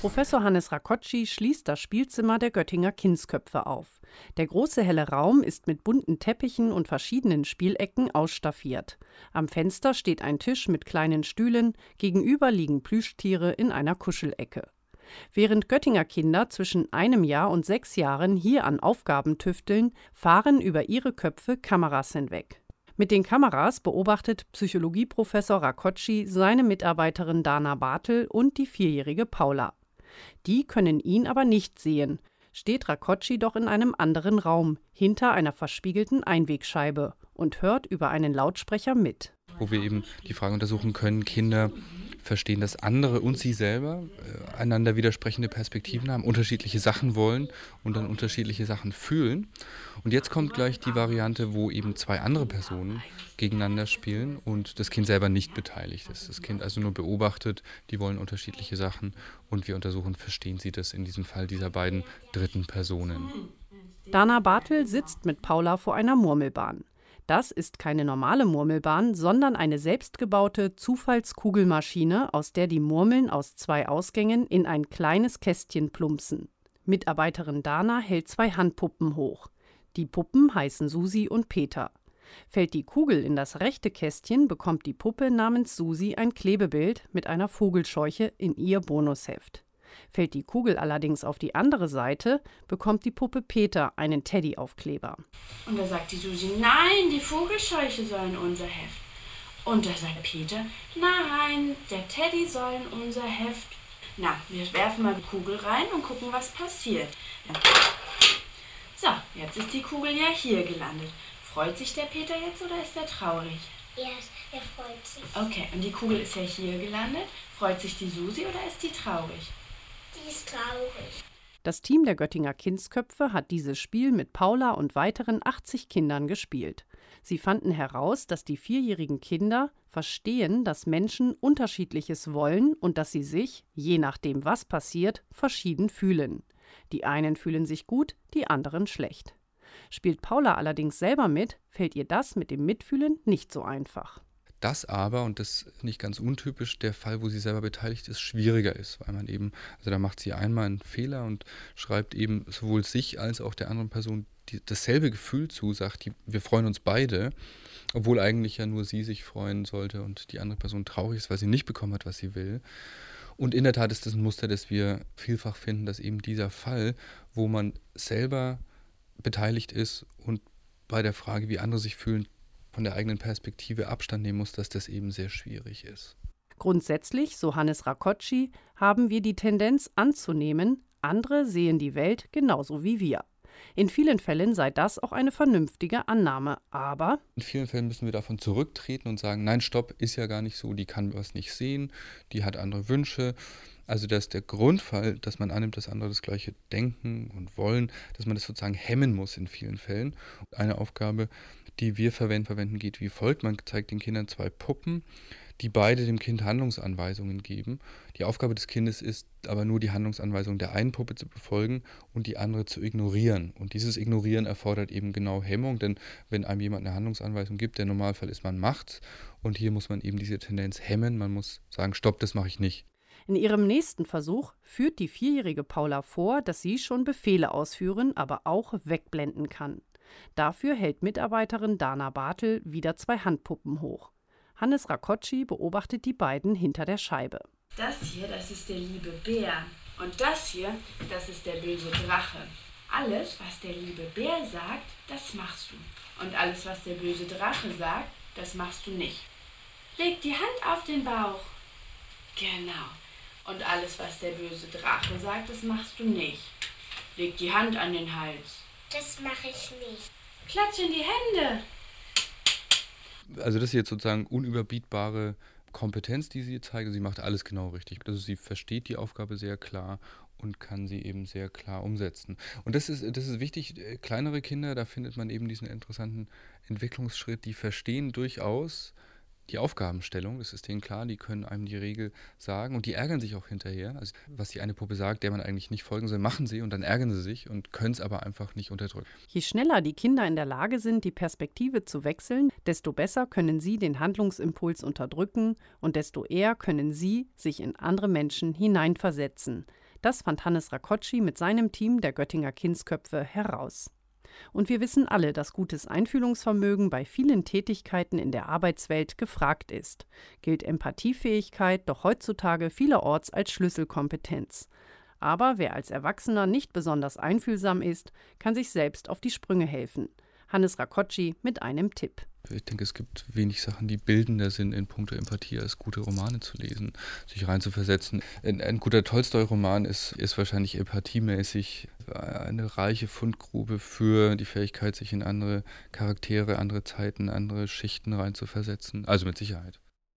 Professor Hannes Rakoczy schließt das Spielzimmer der Göttinger Kindsköpfe auf. Der große helle Raum ist mit bunten Teppichen und verschiedenen Spielecken ausstaffiert. Am Fenster steht ein Tisch mit kleinen Stühlen, gegenüber liegen Plüschtiere in einer Kuschelecke. Während Göttinger Kinder zwischen 1 Jahr und 6 Jahren hier an Aufgaben tüfteln, fahren über ihre Köpfe Kameras hinweg. Mit den Kameras beobachtet Psychologieprofessor Rakoczy seine Mitarbeiterin Dana Bartel und die 4-jährige Paula. Die können ihn aber nicht sehen, steht Rakoczy doch in einem anderen Raum, hinter einer verspiegelten Einwegscheibe und hört über einen Lautsprecher mit. Wo wir eben die Frage untersuchen können, Kinder verstehen, dass andere und sie selber einander widersprechende Perspektiven haben, unterschiedliche Sachen wollen und dann unterschiedliche Sachen fühlen. Und jetzt kommt gleich die Variante, wo eben 2 andere Personen gegeneinander spielen und das Kind selber nicht beteiligt ist. Das Kind also nur beobachtet, die wollen unterschiedliche Sachen und wir untersuchen, verstehen sie das in diesem Fall dieser beiden dritten Personen. Dana Bartel sitzt mit Paula vor einer Murmelbahn. Das ist keine normale Murmelbahn, sondern eine selbstgebaute Zufallskugelmaschine, aus der die Murmeln aus 2 Ausgängen in ein kleines Kästchen plumpsen. Mitarbeiterin Dana hält 2 Handpuppen hoch. Die Puppen heißen Susi und Peter. Fällt die Kugel in das rechte Kästchen, bekommt die Puppe namens Susi ein Klebebild mit einer Vogelscheuche in ihr Bonusheft. Fällt die Kugel allerdings auf die andere Seite, bekommt die Puppe Peter einen Teddyaufkleber. Und da sagt die Susi, nein, die Vogelscheuche soll in unser Heft. Und da sagt Peter, nein, der Teddy soll in unser Heft. Na, wir werfen mal die Kugel rein und gucken, was passiert. So, jetzt ist die Kugel ja hier gelandet. Freut sich der Peter jetzt oder ist er traurig? Ja, er freut sich. Okay, und die Kugel ist ja hier gelandet. Freut sich die Susi oder ist die traurig? Die ist traurig. Das Team der Göttinger Kindsköpfe hat dieses Spiel mit Paula und weiteren 80 Kindern gespielt. Sie fanden heraus, dass die 4-jährigen Kinder verstehen, dass Menschen Unterschiedliches wollen und dass sie sich, je nachdem was passiert, verschieden fühlen. Die einen fühlen sich gut, die anderen schlecht. Spielt Paula allerdings selber mit, fällt ihr das mit dem Mitfühlen nicht so einfach. Das aber, und das ist nicht ganz untypisch, der Fall, wo sie selber beteiligt ist, schwieriger ist, weil man eben, also da macht sie einmal einen Fehler und schreibt eben sowohl sich als auch der anderen Person dasselbe Gefühl zu, sagt, wir freuen uns beide, obwohl eigentlich ja nur sie sich freuen sollte und die andere Person traurig ist, weil sie nicht bekommen hat, was sie will. Und in der Tat ist das ein Muster, das wir vielfach finden, dass eben dieser Fall, wo man selber beteiligt ist und bei der Frage, wie andere sich fühlen, von der eigenen Perspektive Abstand nehmen muss, dass das eben sehr schwierig ist. Grundsätzlich, so Hannes Rakoczy, haben wir die Tendenz anzunehmen, andere sehen die Welt genauso wie wir. In vielen Fällen sei das auch eine vernünftige Annahme, aber in vielen Fällen müssen wir davon zurücktreten und sagen, nein, stopp, ist ja gar nicht so, die kann was nicht sehen, die hat andere Wünsche. Also dass der Grundfall, dass man annimmt, dass andere das Gleiche denken und wollen, dass man das sozusagen hemmen muss in vielen Fällen. Eine Aufgabe, die wir verwenden, geht wie folgt. Man zeigt den Kindern 2 Puppen, die beide dem Kind Handlungsanweisungen geben. Die Aufgabe des Kindes ist aber nur, die Handlungsanweisung der einen Puppe zu befolgen und die andere zu ignorieren. Und dieses Ignorieren erfordert eben genau Hemmung, denn wenn einem jemand eine Handlungsanweisung gibt, der Normalfall ist, man macht's. Und hier muss man eben diese Tendenz hemmen. Man muss sagen, stopp, das mache ich nicht. in ihrem nächsten Versuch führt die 4-jährige Paula vor, dass sie schon Befehle ausführen, aber auch wegblenden kann. Dafür hält Mitarbeiterin Dana Bartel wieder 2 Handpuppen hoch. Hannes Rakoczy beobachtet die beiden hinter der Scheibe. Das hier, das ist der liebe Bär. Und das hier, das ist der böse Drache. Alles, was der liebe Bär sagt, das machst du. Und alles, was der böse Drache sagt, das machst du nicht. Leg die Hand auf den Bauch. Genau. Und alles, was der böse Drache sagt, das machst du nicht. Leg die Hand an den Hals. Das mache ich nicht. Klatsch in die Hände. Also das ist jetzt sozusagen unüberbietbare Kompetenz, die sie zeigt. Sie macht alles genau richtig. Also sie versteht die Aufgabe sehr klar und kann sie eben sehr klar umsetzen. Und das ist wichtig. Kleinere Kinder, da findet man eben diesen interessanten Entwicklungsschritt, die verstehen durchaus die Aufgabenstellung, das ist denen klar, die können einem die Regel sagen und die ärgern sich auch hinterher. Also was die eine Puppe sagt, der man eigentlich nicht folgen soll, machen sie und dann ärgern sie sich und können es aber einfach nicht unterdrücken. Je schneller die Kinder in der Lage sind, die Perspektive zu wechseln, desto besser können sie den Handlungsimpuls unterdrücken und desto eher können sie sich in andere Menschen hineinversetzen. Das fand Hannes Rakoczy mit seinem Team der Göttinger Kindsköpfe heraus. Und wir wissen alle, dass gutes Einfühlungsvermögen bei vielen Tätigkeiten in der Arbeitswelt gefragt ist. Gilt Empathiefähigkeit doch heutzutage vielerorts als Schlüsselkompetenz. Aber wer als Erwachsener nicht besonders einfühlsam ist, kann sich selbst auf die Sprünge helfen. Hannes Rakoczy mit einem Tipp. Ich denke, es gibt wenig Sachen, die bildender sind in puncto Empathie, als gute Romane zu lesen, sich reinzuversetzen. Ein guter Tolstoi-Roman ist wahrscheinlich empathiemäßig eine reiche Fundgrube für die Fähigkeit, sich in andere Charaktere, andere Zeiten, andere Schichten reinzuversetzen. Also mit Sicherheit.